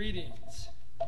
Greetings.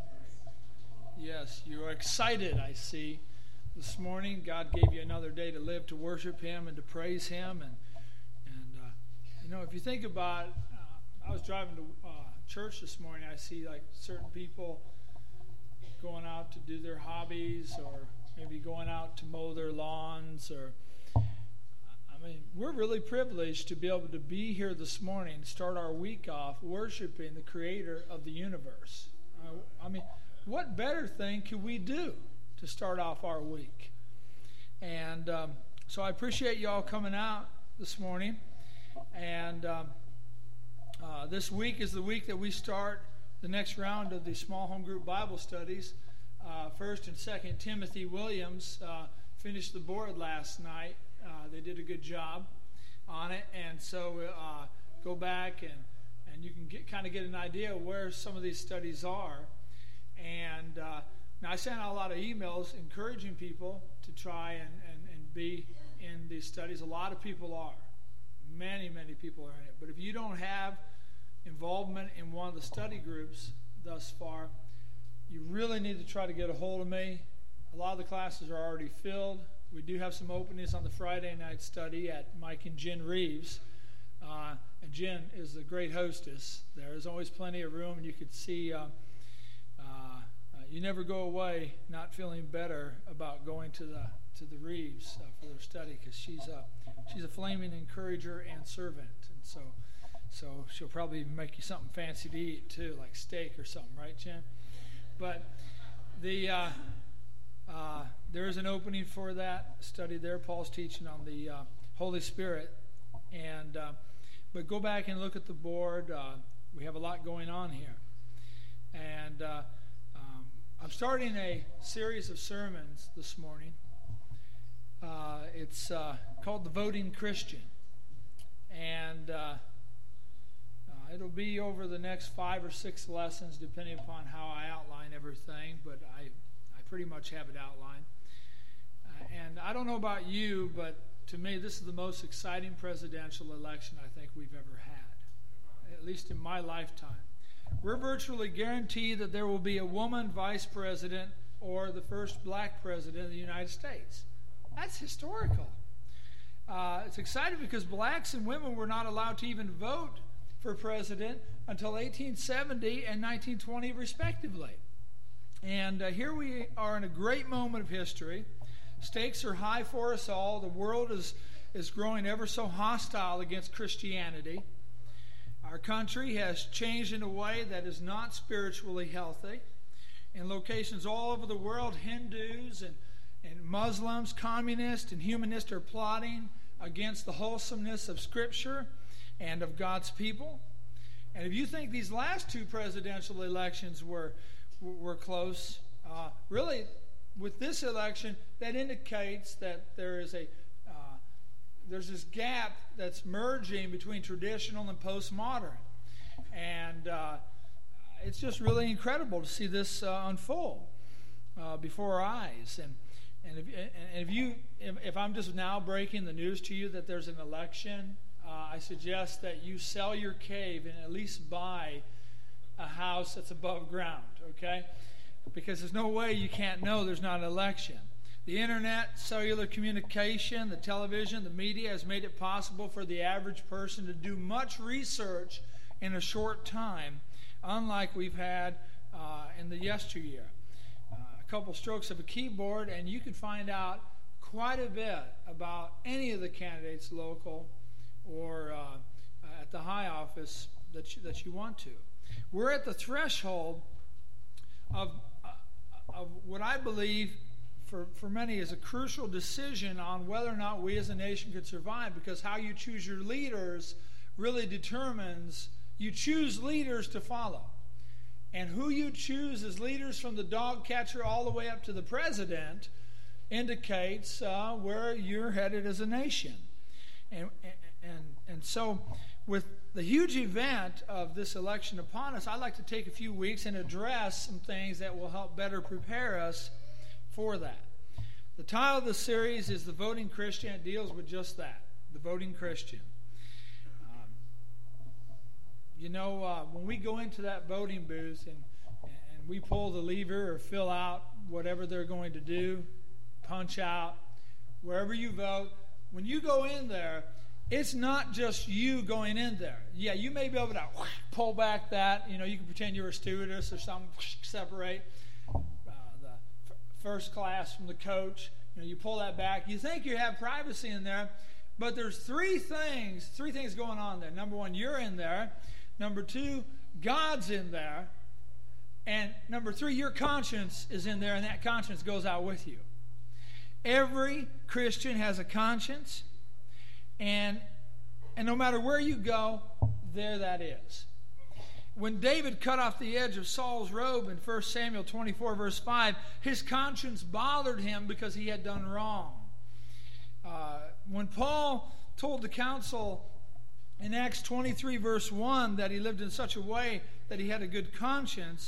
Yes, you are excited, I see. This morning, God gave you another day to live, to worship Him, and to praise Him. And if you think about, I was driving to church this morning. I see like certain people going out to do their hobbies, or maybe going out to mow their lawns, we're really privileged to be able to be here this morning, start our week off worshiping the Creator of the universe. What better thing could we do to start off our week? And so I appreciate you all coming out this morning. And this week is the week that we start the next round of the small home group Bible studies. 1st and 2nd Timothy Williams finished the board last night. They did a good job on it, and so go back and you can kind of get an idea of where some of these studies are. And now I sent out a lot of emails encouraging people to try and be in these studies. A lot of people are. Many people are in it. But if you don't have involvement in one of the study groups thus far, you really need to try to get a hold of me. A lot of the classes are already filled. We do have some openings on the Friday night study at Mike and Jen Reeves. And Jen is a great hostess. There's always plenty of room, and you could see you never go away not feeling better about going to the Reeves for their study, because she's a flaming encourager and servant. And so she'll probably make you something fancy to eat too, like steak or something, right, Jen? But there is an opening for that study there. Paul's teaching on the Holy Spirit. But go back and look at the board. We have a lot going on here. And I'm starting a series of sermons this morning. It's called The Voting Christian. And it'll be over the next 5 or 6 lessons, depending upon how I outline everything. But I pretty much have it outlined. And I don't know about you, but to me, this is the most exciting presidential election I think we've ever had, at least in my lifetime. We're virtually guaranteed that there will be a woman vice president or the first black president of the United States. That's historical. It's exciting because blacks and women were not allowed to even vote for president until 1870 and 1920, respectively. And here we are in a great moment of history. Stakes are high for us all. The world is growing ever so hostile against Christianity. Our country has changed in a way that is not spiritually healthy. In locations all over the world, Hindus and Muslims, communists and humanists are plotting against the wholesomeness of Scripture and of God's people. And if you think these last 2 presidential elections were close, really, with this election, that indicates that there's this gap that's merging between traditional and postmodern, and it's just really incredible to see this unfold before our eyes. And if I'm just now breaking the news to you that there's an election, I suggest that you sell your cave and at least buy a house that's above ground, okay? Because there's no way you can't know there's not an election. The internet, cellular communication, the television, the media has made it possible for the average person to do much research in a short time, unlike we've had in the yesteryear. A couple strokes of a keyboard, and you can find out quite a bit about any of the candidates, local or at the high office that you want to. We're at the threshold of what I believe for many is a crucial decision on whether or not we as a nation could survive, because how you choose your leaders really determines, you choose leaders to follow. And who you choose as leaders, from the dog catcher all the way up to the president, indicates where you're headed as a nation. And so with the huge event of this election upon us, I'd like to take a few weeks and address some things that will help better prepare us for that. The title of the series is The Voting Christian. It deals with just that, the voting Christian. When we go into that voting booth, and and we pull the lever or fill out whatever they're going to do, punch out, wherever you vote. When you go in there, it's not just you going in there. Yeah, you may be able to pull back that. You can pretend you're a stewardess or something, separate the first class from the coach. You pull that back. You think you have privacy in there, but there's three things going on there. Number one, you're in there. Number two, God's in there. And number three, your conscience is in there, and that conscience goes out with you. Every Christian has a conscience, and no matter where you go, there that is. When David cut off the edge of Saul's robe in 1 Samuel 24, verse 5, his conscience bothered him because he had done wrong. When Paul told the council in Acts 23, verse 1, that he lived in such a way that he had a good conscience,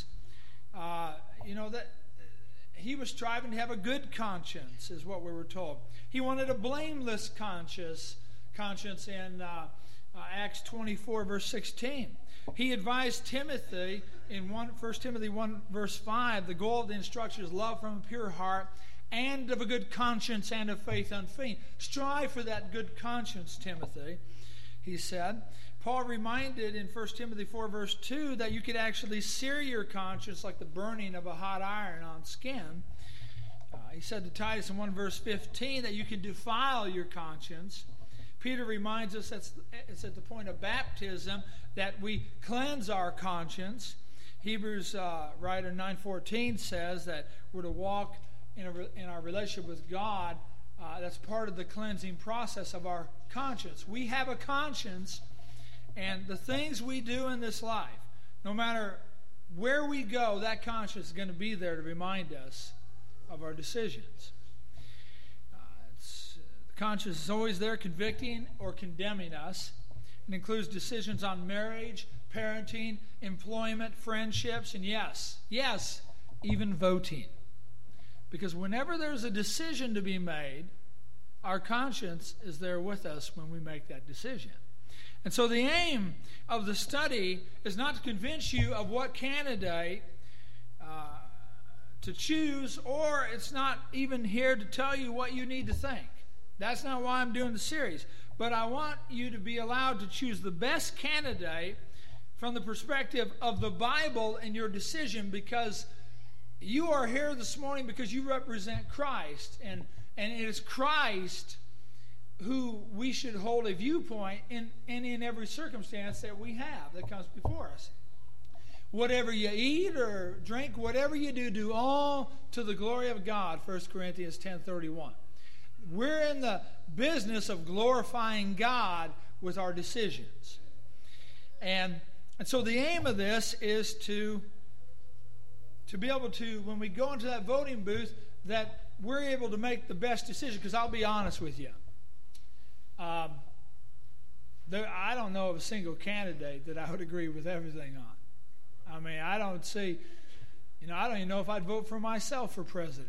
that he was striving to have a good conscience, is what we were told. He wanted a blameless conscience in Acts 24, verse 16. He advised Timothy in 1 Timothy 1, verse 5, the goal of the instruction is love from a pure heart and of a good conscience and of faith unfeigned. Strive for that good conscience, Timothy, he said. Paul reminded in 1 Timothy 4, verse 2, that you could actually sear your conscience like the burning of a hot iron on skin. He said to Titus in 1 verse 15 that you can defile your conscience. Peter reminds us it's at the point of baptism that we cleanse our conscience. Hebrews writer 9:14 says that we're to walk in our relationship with God. That's part of the cleansing process of our conscience. We have a conscience, and the things we do in this life, no matter where we go, that conscience is going to be there to remind us of our decisions. The conscience is always there convicting or condemning us. It includes decisions on marriage, parenting, employment, friendships, and yes, even voting. Because whenever there's a decision to be made, our conscience is there with us when we make that decision. And so the aim of the study is not to convince you of what candidate to choose, or it's not even here to tell you what you need to think. That's not why I'm doing the series. But I want you to be allowed to choose the best candidate from the perspective of the Bible in your decision, because you are here this morning because you represent Christ, and it is Christ who we should hold a viewpoint in every circumstance that we have that comes before us. Whatever you eat or drink, whatever you do all to the glory of God, 1 Corinthians 10:31. We're in the business of glorifying God with our decisions. And so the aim of this is to be able to, when we go into that voting booth, that we're able to make the best decision. Because I'll be honest with you, I don't know of a single candidate that I would agree with everything on. I mean, I don't even know if I'd vote for myself for president.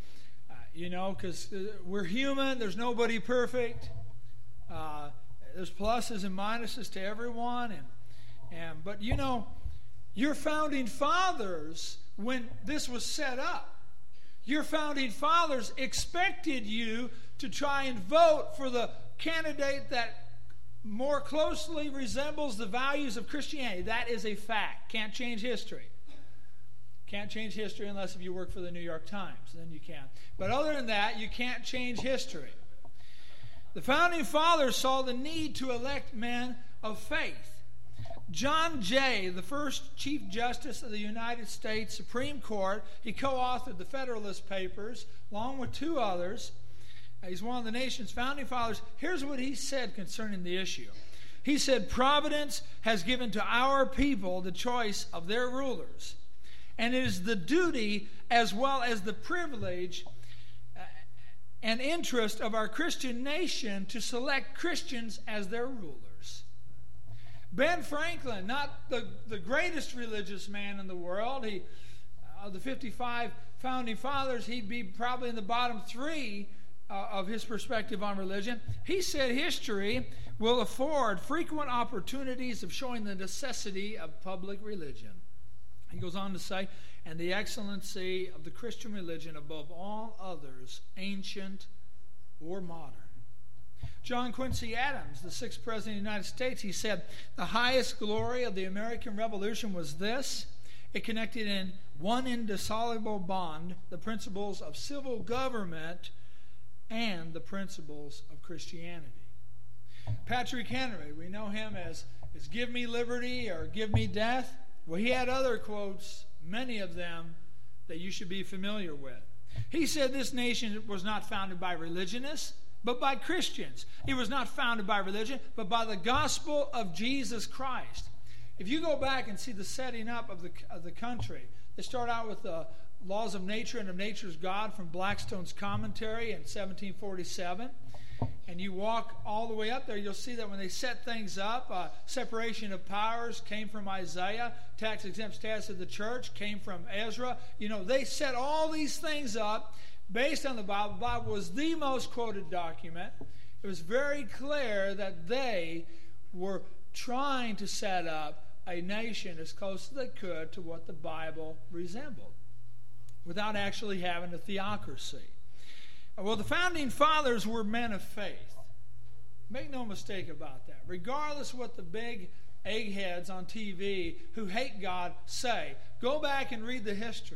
Because we're human. There's nobody perfect. There's pluses and minuses to everyone. But your founding fathers, when this was set up, your founding fathers expected you to try and vote for the candidate that more closely resembles the values of Christianity. That is a fact. Can't change history. Can't change history unless if you work for the New York Times. Then you can. But other than that, you can't change history. The founding fathers saw the need to elect men of faith. John Jay, the first Chief Justice of the United States Supreme Court, he co-authored the Federalist Papers along with two others. He's one of the nation's founding fathers. Here's what he said concerning the issue. He said, "Providence has given to our people the choice of their rulers, and it is the duty as well as the privilege and interest of our Christian nation to select Christians as their rulers." Ben Franklin, not the greatest religious man in the world, of the 55 founding fathers, he'd be probably in the bottom three of his perspective on religion. He said history will afford frequent opportunities of showing the necessity of public religion. He goes on to say, and the excellency of the Christian religion above all others, ancient or modern. John Quincy Adams, the 6th President of the United States, he said, the highest glory of the American Revolution was this: it connected in one indissoluble bond the principles of civil government and the principles of Christianity. Patrick Henry, we know him as give me liberty or give me death. Well, he had other quotes, many of them, that you should be familiar with. He said this nation was not founded by religionists, but by Christians. It was not founded by religion, but by the gospel of Jesus Christ. If you go back and see the setting up of the country, they start out with the laws of nature and of nature's God from Blackstone's commentary in 1747. And you walk all the way up there, you'll see that when they set things up, separation of powers came from Isaiah, tax-exempt status of the church came from Ezra. You know, they set all these things up based on the Bible. The Bible was the most quoted document. It was very clear that they were trying to set up a nation as close as they could to what the Bible resembled, without actually having a theocracy. Well, the founding fathers were men of faith. Make no mistake about that. Regardless of what the big eggheads on TV who hate God say, go back and read the history.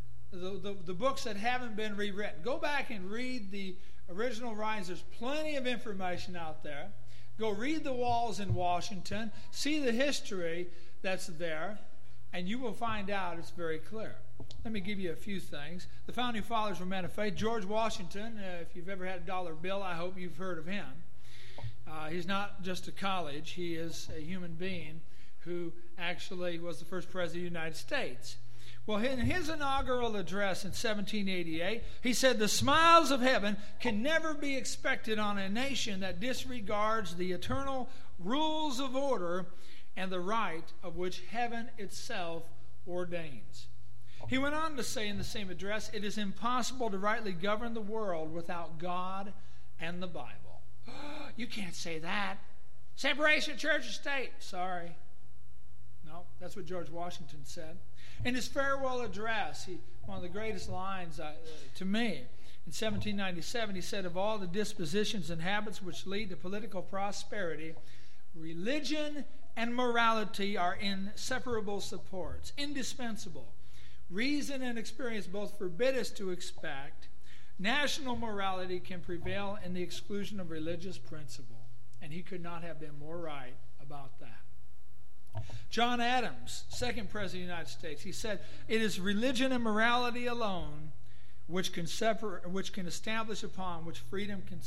The books that haven't been rewritten. Go back and read the original writings. There's plenty of information out there. Go read the walls in Washington. See the history that's there. And you will find out it's very clear. Let me give you a few things. The founding fathers were men of faith. George Washington, if you've ever had a dollar bill, I hope you've heard of him. He's not just a college. He is a human being who actually was the first president of the United States. Well, in his inaugural address in 1788, he said, the smiles of heaven can never be expected on a nation that disregards the eternal rules of order and the right of which heaven itself ordains. He went on to say in the same address, it is impossible to rightly govern the world without God and the Bible. You can't say that. Separation of church and state. Sorry. No, that's what George Washington said. In his farewell address, one of the greatest lines to me, in 1797, he said, of all the dispositions and habits which lead to political prosperity, religion and morality are inseparable supports, indispensable. Reason and experience both forbid us to expect. National morality can prevail in the exclusion of religious principle. And he could not have been more right about that. John Adams, 2nd President of the United States, he said, it is religion and morality alone which can establish upon which freedom can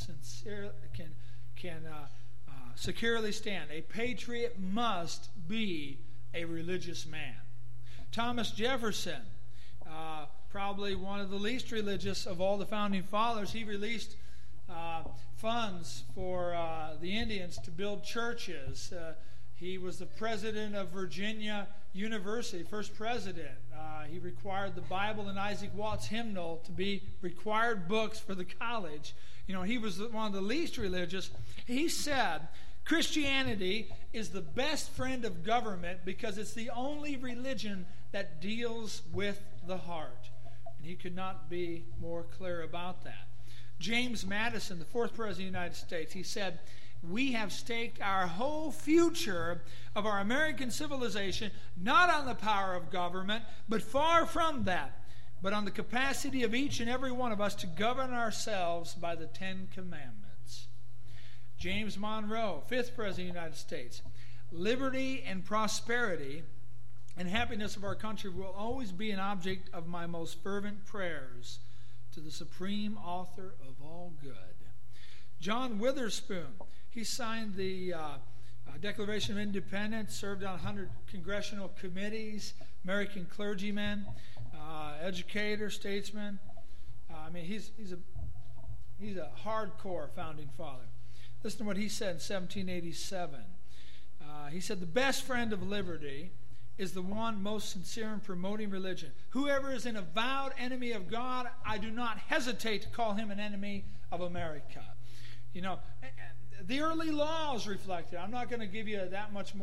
securely stand. A patriot must be a religious man. Thomas Jefferson, probably one of the least religious of all the founding fathers, he released funds for the Indians to build churches. He was the president of Virginia University, first president. He required the Bible and Isaac Watts hymnal to be required books for the college. You know, he was one of the least religious. He said, Christianity is the best friend of government because it's the only religion that deals with the heart. And he could not be more clear about that. James Madison, the 4th President of the United States, he said, we have staked our whole future of our American civilization not on the power of government, but far from that, but on the capacity of each and every one of us to govern ourselves by the 10 Commandments. James Monroe, 5th President of the United States, liberty and prosperity and happiness of our country will always be an object of my most fervent prayers to the supreme author of all good. John Witherspoon, he signed the Declaration of Independence, served on 100 congressional committees, American clergyman, educator, statesman. He's a hardcore founding father. Listen to what he said in 1787. He said, the best friend of liberty is the one most sincere in promoting religion. Whoever is an avowed enemy of God, I do not hesitate to call him an enemy of America. You know, the early laws reflected. I'm not going to give you that much more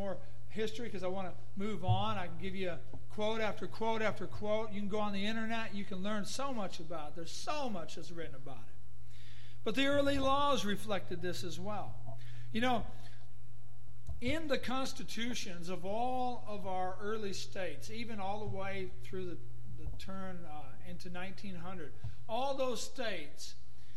history because I want to move on. I can give you quote after quote after quote. You can go on the internet. You can learn so much about it. There's so much that's written about it. But the early laws reflected this as well. You know, in the constitutions of all of our early states, even all the way through the turn into 1900, all those states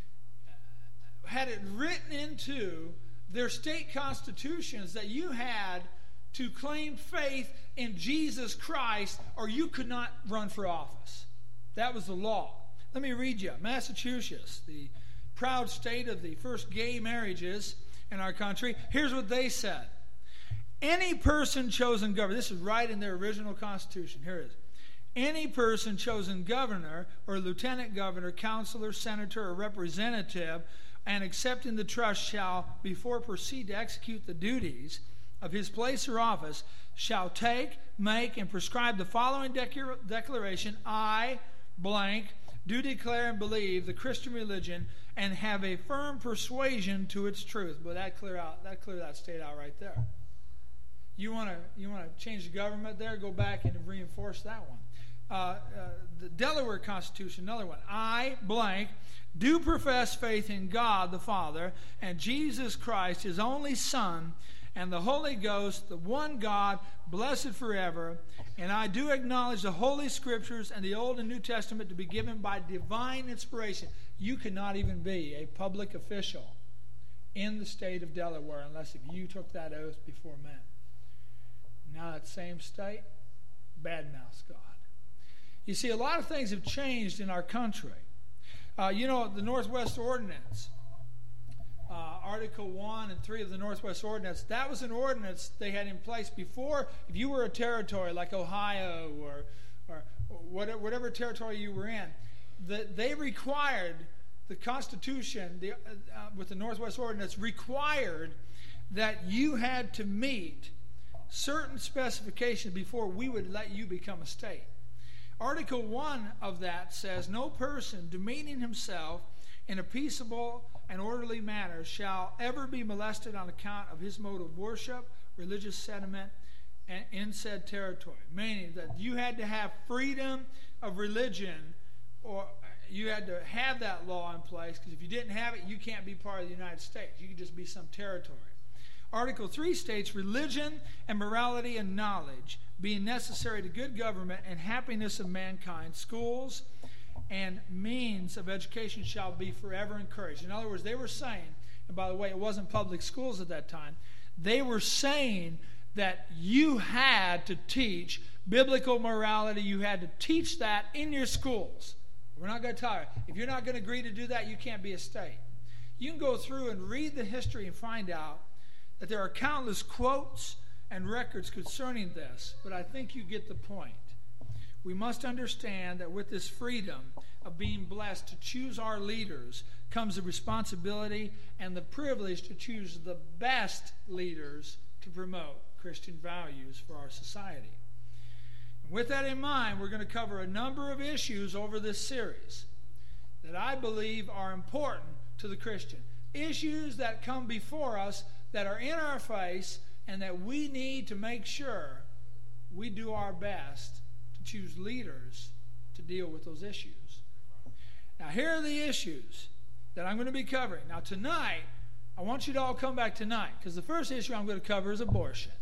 had it written into their state constitutions that you had to claim faith in Jesus Christ or you could not run for office. That was the law. Let me read you. Massachusetts, the proud state of the first gay marriages in our country, here's what they said. Any person chosen governor, this is right in their original constitution, here it is. Any person chosen governor or lieutenant governor, counselor, senator, or representative, and accepting the trust shall, before proceed to execute the duties of his place or office, shall take, make, and prescribe the following declaration: I, blank, do declare and believe the Christian religion and have a firm persuasion to its truth. But that clear that state out right there. You want to change the government there? Go back and reinforce that one. The Delaware Constitution, another one. I, blank, do profess faith in God the Father and Jesus Christ, his only Son, and the Holy Ghost, the one God, blessed forever. And I do acknowledge the Holy Scriptures and the Old and New Testament to be given by divine inspiration. You could not even be a public official in the state of Delaware unless if you took that oath before men. Now that same state badmouths God. You see, a lot of things have changed in our country. The Northwest Ordinance, Article 1 and 3 of the Northwest Ordinance, that was an ordinance they had in place before. If you were a territory like Ohio or whatever territory you were in, they required, the Constitution with the Northwest Ordinance required that you had to meet certain specifications before we would let you become a state. Article 1 of that says, no person demeaning himself in a peaceable and orderly manner shall ever be molested on account of his mode of worship, religious sentiment, and in said territory. Meaning that you had to have freedom of religion, or you had to have that law in place, because if you didn't have it, you can't be part of the United States. You could just be some territory. Article 3 states, religion and morality and knowledge being necessary to good government and happiness of mankind, schools and means of education shall be forever encouraged. In other words, they were saying, and by the way, it wasn't public schools at that time, they were saying that you had to teach biblical morality, you had to teach that in your schools. We're not going to tell you. If you're not going to agree to do that, you can't be a state. You can go through and read the history and find out that there are countless quotes and records concerning this, but I think you get the point. We must understand that with this freedom of being blessed to choose our leaders comes the responsibility and the privilege to choose the best leaders to promote Christian values for our society. And with that in mind, we're going to cover a number of issues over this series that I believe are important to the Christian. Issues that come before us that are in our face and that we need to make sure we do our best to choose leaders to deal with those issues. Now, here are the issues that I'm going to be covering. Now, tonight, I want you to all come back tonight, because the first issue I'm going to cover is abortion.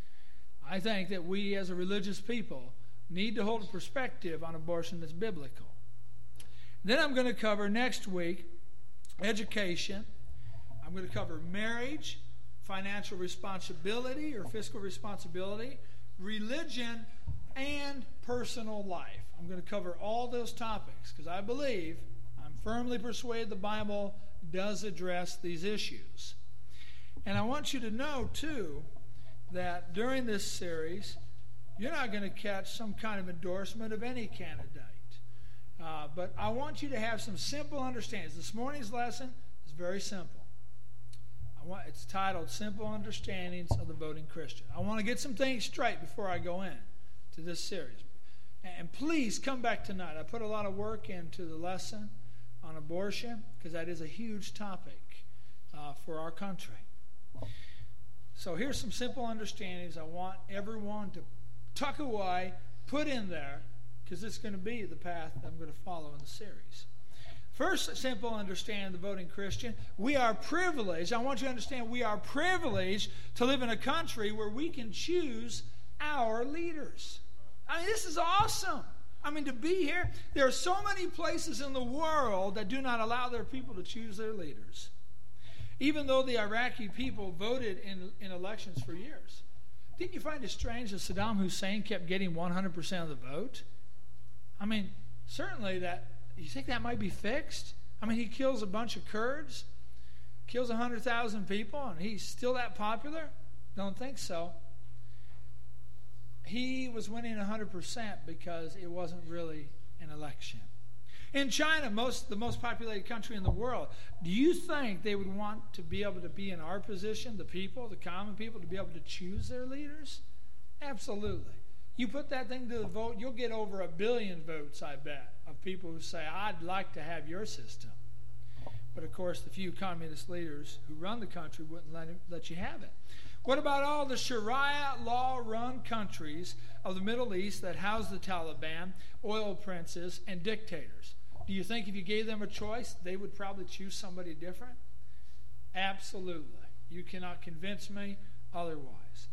I think that we as a religious people need to hold a perspective on abortion that's biblical. Then I'm going to cover next week education. I'm going to cover marriage, financial responsibility or fiscal responsibility, religion, and personal life. I'm going to cover all those topics because I'm firmly persuaded the Bible does address these issues. And I want you to know, too, that during this series, you're not going to catch some kind of endorsement of any candidate. But I want you to have some simple understandings. This morning's lesson is very simple. It's titled Simple Understandings of the Voting Christian. I want to get some things straight before I go in to this series. And please come back tonight. I put a lot of work into the lesson on abortion because that is a huge topic for our country. So here's some simple understandings I want everyone to tuck away, put in there, because it's going to be the path that I'm going to follow in the series. First, simple understand the voting Christian. We are privileged. I want you to understand we are privileged to live in a country where we can choose our leaders. I mean, this is awesome. I mean, to be here, there are so many places in the world that do not allow their people to choose their leaders. Even though the Iraqi people voted in elections for years. Didn't you find it strange that Saddam Hussein kept getting 100% of the vote? I mean, certainly that, you think that might be fixed? I mean, he kills a bunch of Kurds, kills 100,000 people, and he's still that popular? Don't think so. He was winning 100% because it wasn't really an election. In China, the most populated country in the world, do you think they would want to be able to be in our position, the people, the common people, to be able to choose their leaders? Absolutely. You put that thing to the vote, you'll get over 1 billion votes, I bet, of people who say, I'd like to have your system. But of course, the few communist leaders who run the country wouldn't let you have it. What about all the Sharia law-run countries of the Middle East that house the Taliban, oil princes, and dictators? Do you think if you gave them a choice, they would probably choose somebody different? Absolutely. You cannot convince me otherwise.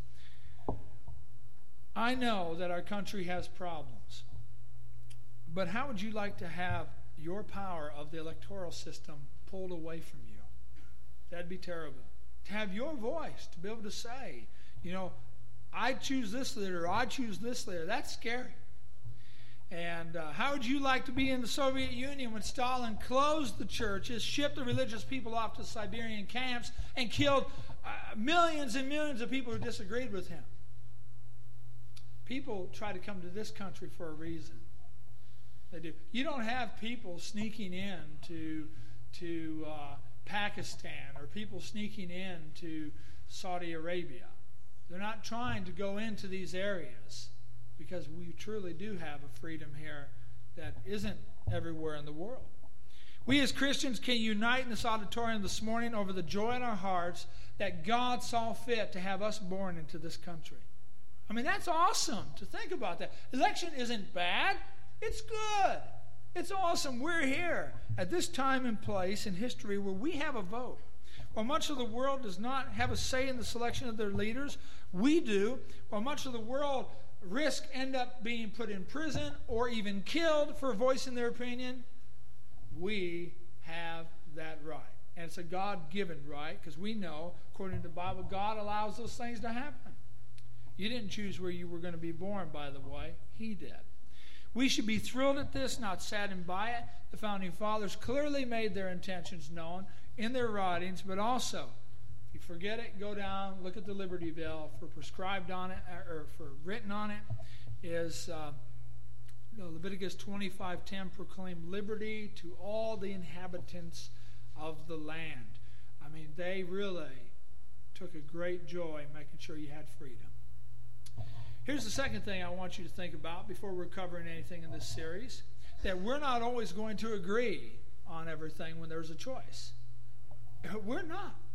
I know that our country has problems. But how would you like to have your power of the electoral system pulled away from you? That'd be terrible. To have your voice, to be able to say, I choose this leader, or I choose this leader, that's scary. And how would you like to be in the Soviet Union when Stalin closed the churches, shipped the religious people off to Siberian camps, and killed millions and millions of people who disagreed with him? People try to come to this country for a reason. They do. You don't have people sneaking in to Pakistan or people sneaking in to Saudi Arabia. They're not trying to go into these areas because we truly do have a freedom here that isn't everywhere in the world. We as Christians can unite in this auditorium this morning over the joy in our hearts that God saw fit to have us born into this country. I mean, that's awesome to think about that. Election isn't bad. It's good. It's awesome. We're here at this time and place in history where we have a vote. While much of the world does not have a say in the selection of their leaders, we do. While much of the world end up being put in prison or even killed for voicing their opinion, we have that right. And it's a God-given right because we know, according to the Bible, God allows those things to happen. You didn't choose where you were going to be born, by the way. He did. We should be thrilled at this, not saddened by it. The Founding Fathers clearly made their intentions known in their writings, but also, if you forget it, go down, look at the Liberty Bell. For prescribed on it, or for written on it, is Leviticus 25:10, proclaim liberty to all the inhabitants of the land. I mean, they really took a great joy in making sure you had freedom. Here's the second thing I want you to think about before we're covering anything in this series, that we're not always going to agree on everything when there's a choice. We're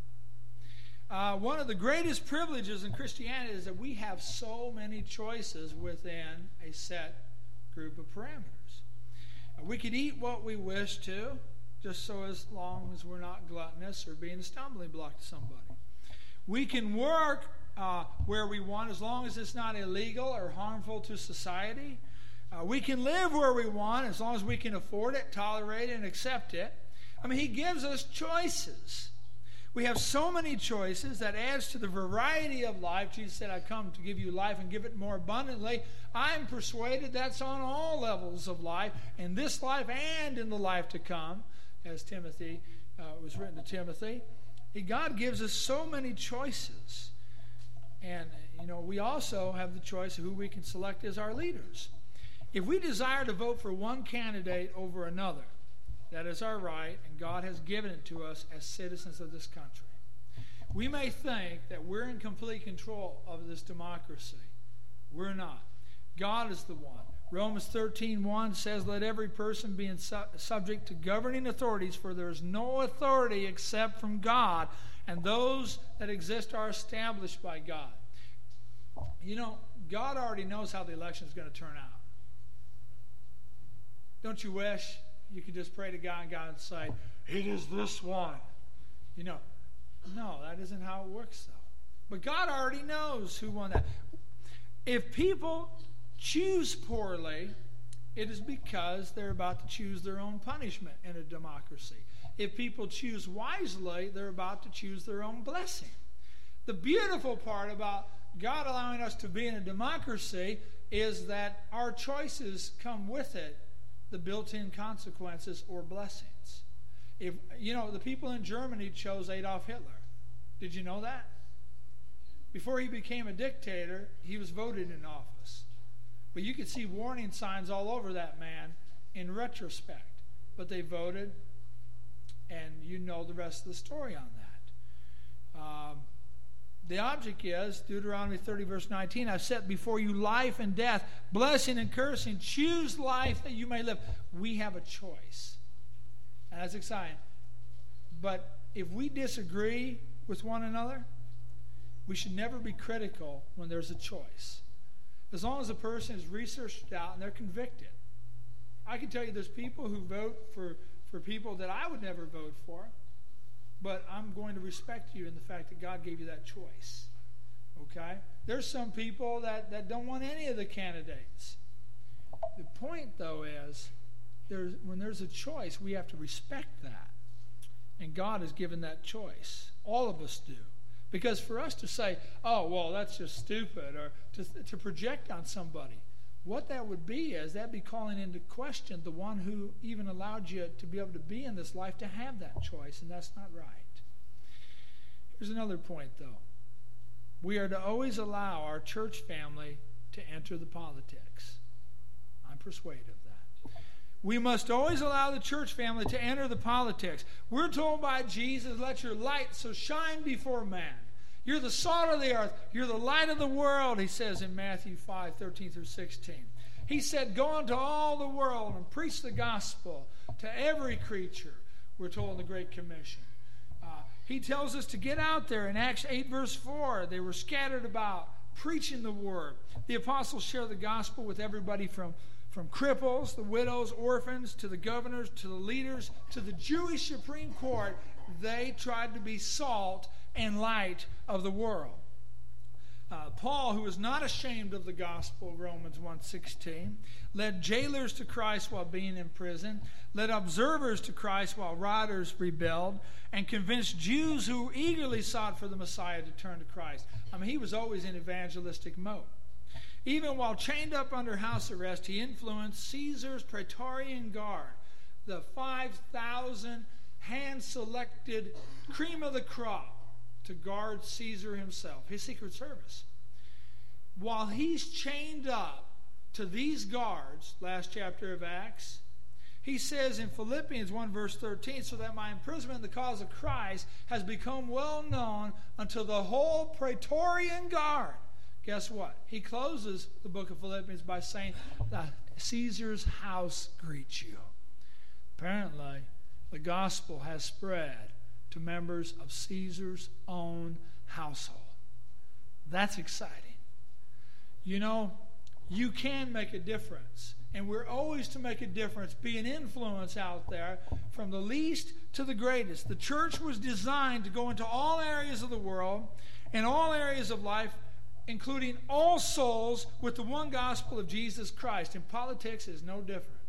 not. One of the greatest privileges in Christianity is that we have so many choices within a set group of parameters. We could eat what we wish to, just so as long as we're not gluttonous or being a stumbling block to somebody. We can work where we want as long as it's not illegal or harmful to society. We can live where we want as long as we can afford it, tolerate it, and accept it. I mean, he gives us choices. We have so many choices that adds to the variety of life. Jesus said, I've come to give you life and give it more abundantly. I'm persuaded that's on all levels of life, in this life and in the life to come, as Timothy was written to Timothy. God gives us so many choices. And, we also have the choice of who we can select as our leaders. If we desire to vote for one candidate over another, that is our right, and God has given it to us as citizens of this country. We may think that we're in complete control of this democracy. We're not. God is the one. Romans 13:1 says, let every person be subject to governing authorities, for there is no authority except from God, and those that exist are established by God. You know, God already knows how the election is going to turn out. Don't you wish you could just pray to God and God would say, it is this one? You know, no, that isn't how it works, though. But God already knows who won that. If people choose poorly, it is because they're about to choose their own punishment in a democracy. If people choose wisely, they're about to choose their own blessing. The beautiful part about God allowing us to be in a democracy is that our choices come with it the built-in consequences or blessings. If you know, the people in Germany chose Adolf Hitler. Did you know that? Before he became a dictator, he was voted in office. But you could see warning signs all over that man in retrospect. But they voted, and you know the rest of the story on that. The object is, Deuteronomy 30, verse 19, I've set before you life and death, blessing and cursing. Choose life that you may live. We have a choice. And that's exciting. But if we disagree with one another, we should never be critical when there's a choice. As long as a person is researched out and they're convicted. I can tell you there's people who vote for people that I would never vote for. But I'm going to respect you in the fact that God gave you that choice. Okay? There's some people that don't want any of the candidates. The point, though, is when there's a choice, we have to respect that. And God has given that choice. All of us do. Because for us to say, oh, well, that's just stupid, or to project on somebody, what that would be is that'd be calling into question the one who even allowed you to be able to be in this life to have that choice, and that's not right. Here's another point, though. We are to always allow our church family to enter the politics. I'm persuaded of that. We must always allow the church family to enter the politics. We're told by Jesus, let your light so shine before man. You're the salt of the earth. You're the light of the world, he says in Matthew 5, 13 through 16. He said, go into all the world and preach the gospel to every creature, we're told in the Great Commission. He tells us to get out there. In Acts 8, verse 4, they were scattered about, preaching the word. The apostles share the gospel with everybody from cripples, the widows, orphans, to the governors, to the leaders, to the Jewish Supreme Court. They tried to be salt and light of the world. Paul, who was not ashamed of the gospel, Romans 1:16, led jailers to Christ while being in prison, led observers to Christ while rioters rebelled, and convinced Jews who eagerly sought for the Messiah to turn to Christ. I mean, he was always in evangelistic mode. Even while chained up under house arrest, he influenced Caesar's Praetorian Guard, the 5,000 hand-selected cream of the crop, to guard Caesar himself, his secret service. While he's chained up to these guards, last chapter of Acts, he says in Philippians 1 verse 13, so that my imprisonment in the cause of Christ has become well known unto the whole Praetorian Guard. Guess what? He closes the book of Philippians by saying, Caesar's house greets you. Apparently, the gospel has spread to members of Caesar's own household. That's exciting. You know, you can make a difference. And we're always to make a difference, be an influence out there from the least to the greatest. The church was designed to go into all areas of the world and all areas of life, including all souls, with the one gospel of Jesus Christ. And politics is no different.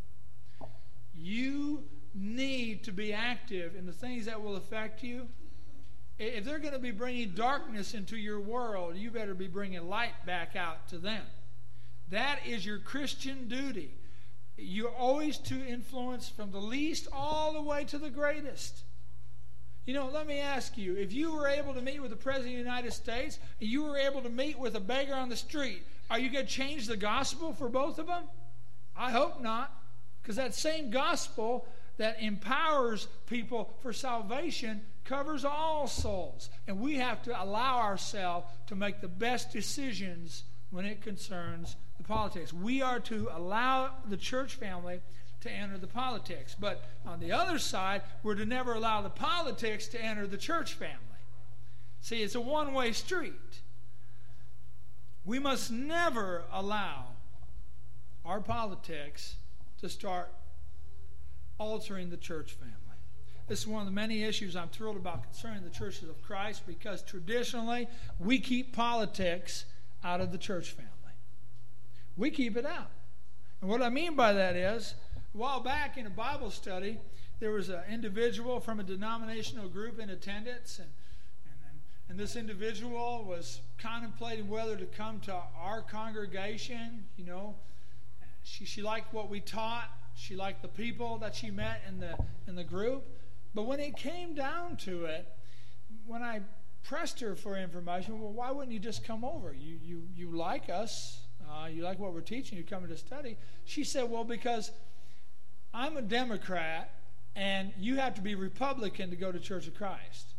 You need to be active in the things that will affect you. If they're going to be bringing darkness into your world, you better be bringing light back out to them. That is your Christian duty. You're always to influence from the least all the way to the greatest. You know, let me ask you, if you were able to meet with the President of the United States and you were able to meet with a beggar on the street, are you going to change the gospel for both of them? I hope not, because that same gospel that empowers people for salvation covers all souls. And we have to allow ourselves to make the best decisions when it concerns the politics. We are to allow the church family to enter the politics. But on the other side, we're to never allow the politics to enter the church family. See, it's a one-way street. We must never allow our politics to start altering the church family. This is one of the many issues I'm thrilled about concerning the churches of Christ, because traditionally we keep politics out of the church family. We keep it out. And what I mean by that is, a while back in a Bible study, there was an individual from a denominational group in attendance, and this individual was contemplating whether to come to our congregation. You know, she liked what we taught. She liked the people that she met in the group. But when it came down to it, when I pressed her for information, well, why wouldn't you just come over? You like us. You like what we're teaching. You're coming to study. She said, well, because I'm a Democrat and you have to be Republican to go to Church of Christ.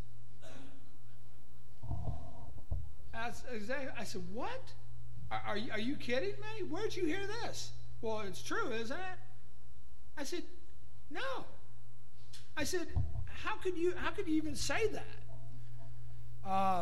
That's exactly. I said, what? Are you kidding me? Where'd you hear this? Well, it's true, isn't it? I said, no. I said, how could you even say that?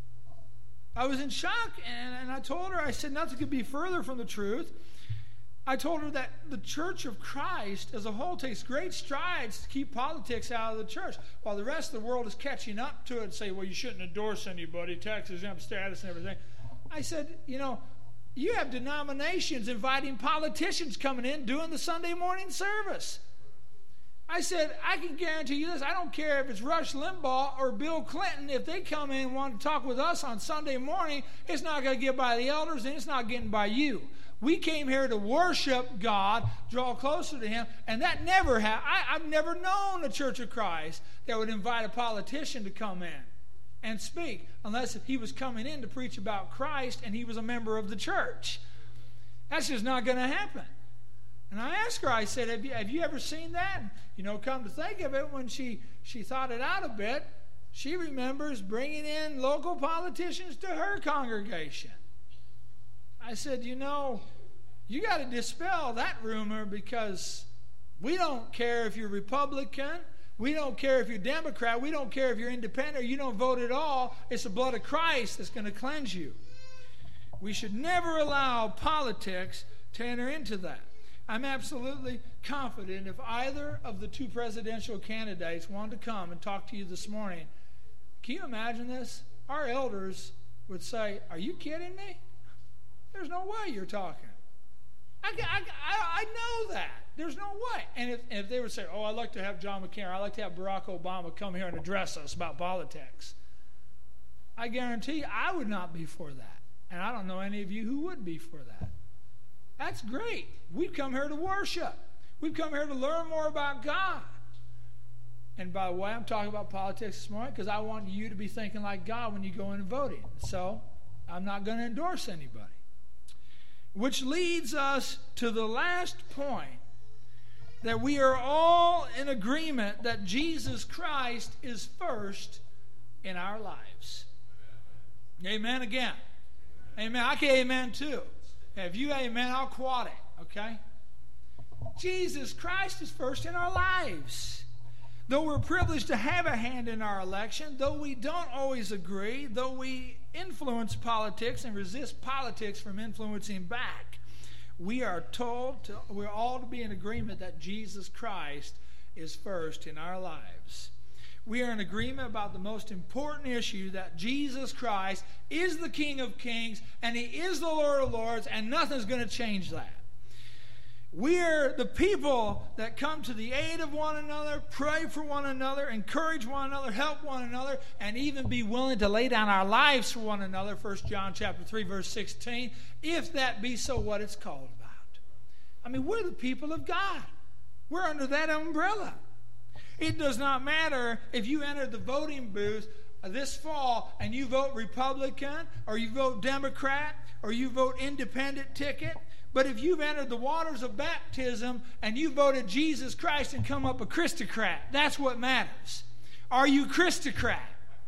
I was in shock, and I told her, I said, nothing could be further from the truth. I told her that the Church of Christ as a whole takes great strides to keep politics out of the church, while the rest of the world is catching up to it and say, well, you shouldn't endorse anybody, tax-exempt status and everything. I said, you have denominations inviting politicians coming in doing the Sunday morning service. I said, I can guarantee you this. I don't care if it's Rush Limbaugh or Bill Clinton. If they come in and want to talk with us on Sunday morning, it's not going to get by the elders, and it's not getting by you. We came here to worship God, draw closer to Him, and that never happened. I've never known a Church of Christ that would invite a politician to come in and speak, unless if he was coming in to preach about Christ and he was a member of the church. That's just not going to happen. And I asked her, I said, have you ever seen that? Come to think of it, when she thought it out a bit, she remembers bringing in local politicians to her congregation. I said, you got to dispel that rumor, because we don't care if you're Republican. We don't care if you're Democrat. We don't care if you're independent or you don't vote at all. It's the blood of Christ that's going to cleanse you. We should never allow politics to enter into that. I'm absolutely confident if either of the two presidential candidates wanted to come and talk to you this morning, can you imagine this? Our elders would say, are you kidding me? There's no way you're talking. I know that. There's no way. And if they would say, I'd like to have John McCain, I'd like to have Barack Obama come here and address us about politics, I guarantee I would not be for that. And I don't know any of you who would be for that. That's great. We've come here to worship. We've come here to learn more about God. And by the way, I'm talking about politics this morning because I want you to be thinking like God when you go in and voting. So I'm not going to endorse anybody. Which leads us to the last point, that we are all in agreement that Jesus Christ is first in our lives. Amen again. Amen. I can amen too. If you amen, I'll quad it, okay? Jesus Christ is first in our lives. Though we're privileged to have a hand in our election, though we don't always agree, though we influence politics and resist politics from influencing back, we're all to be in agreement that Jesus Christ is first in our lives. We are in agreement about the most important issue, that Jesus Christ is the King of Kings and He is the Lord of Lords, and nothing's going to change that. We are the people that come to the aid of one another, pray for one another, encourage one another, help one another, and even be willing to lay down our lives for one another, 1 John chapter 3, verse 16, if that be so what it's called about. I mean, we're the people of God. We're under that umbrella. It does not matter if you enter the voting booth this fall and you vote Republican or you vote Democrat or you vote independent ticket. But if you've entered the waters of baptism and you voted Jesus Christ and come up a Christocrat, that's what matters. Are you Christocrat?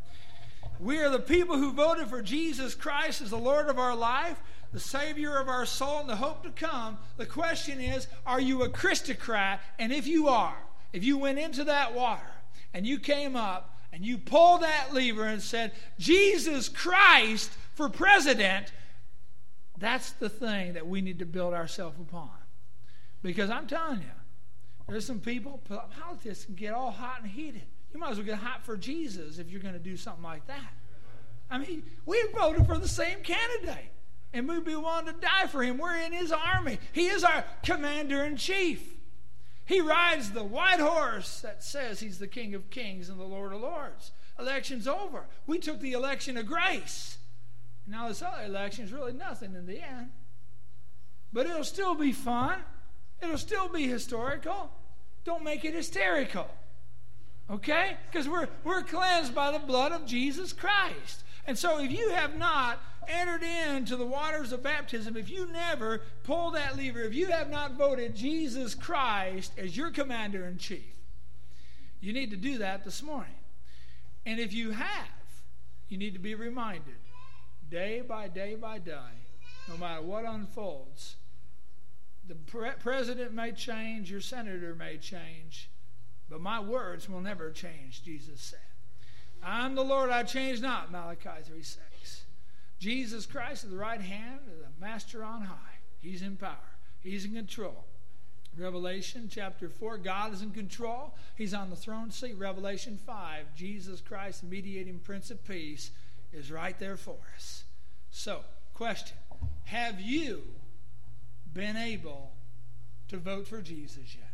We are the people who voted for Jesus Christ as the Lord of our life, the Savior of our soul, and the hope to come. The question is, are you a Christocrat? And if you are, if you went into that water and you came up and you pulled that lever and said, Jesus Christ for president, that's the thing that we need to build ourselves upon. Because I'm telling you, there's some people, politics can get all hot and heated. You might as well get hot for Jesus if you're going to do something like that. I mean, we voted for the same candidate, and we'd be willing to die for him. We're in his army. He is our commander-in-chief. He rides the white horse that says he's the King of Kings and the Lord of Lords. Election's over. We took the election of grace. Now this other election is really nothing in the end. But it'll still be fun. It'll still be historical. Don't make it hysterical. Okay? Because we're cleansed by the blood of Jesus Christ. And so if you have not entered into the waters of baptism, if you never pull that lever, if you have not voted Jesus Christ as your commander-in-chief, you need to do that this morning. And if you have, you need to be reminded day by day by day, no matter what unfolds. The president may change, your senator may change, but my words will never change, Jesus said. I'm the Lord, I change not, Malachi 3:6. Jesus Christ at the right hand of the Master on high. He's in power. He's in control. Revelation chapter 4, God is in control. He's on the throne seat. Revelation 5, Jesus Christ, the mediating Prince of Peace, is right there for us. So, question, have you been able to vote for Jesus yet?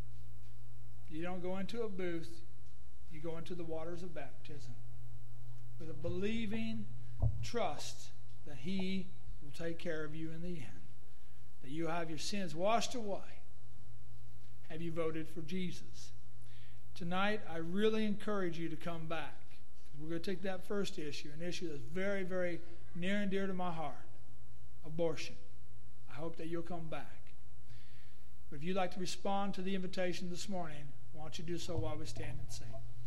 You don't go into a booth. You go into the waters of baptism with a believing trust that he will take care of you in the end, that you have your sins washed away. Have you voted for Jesus? Tonight, I really encourage you to come back. We're going to take that first issue, an issue that's very, very near and dear to my heart, abortion. I hope that you'll come back. But if you'd like to respond to the invitation this morning, why don't you do so while we stand and sing?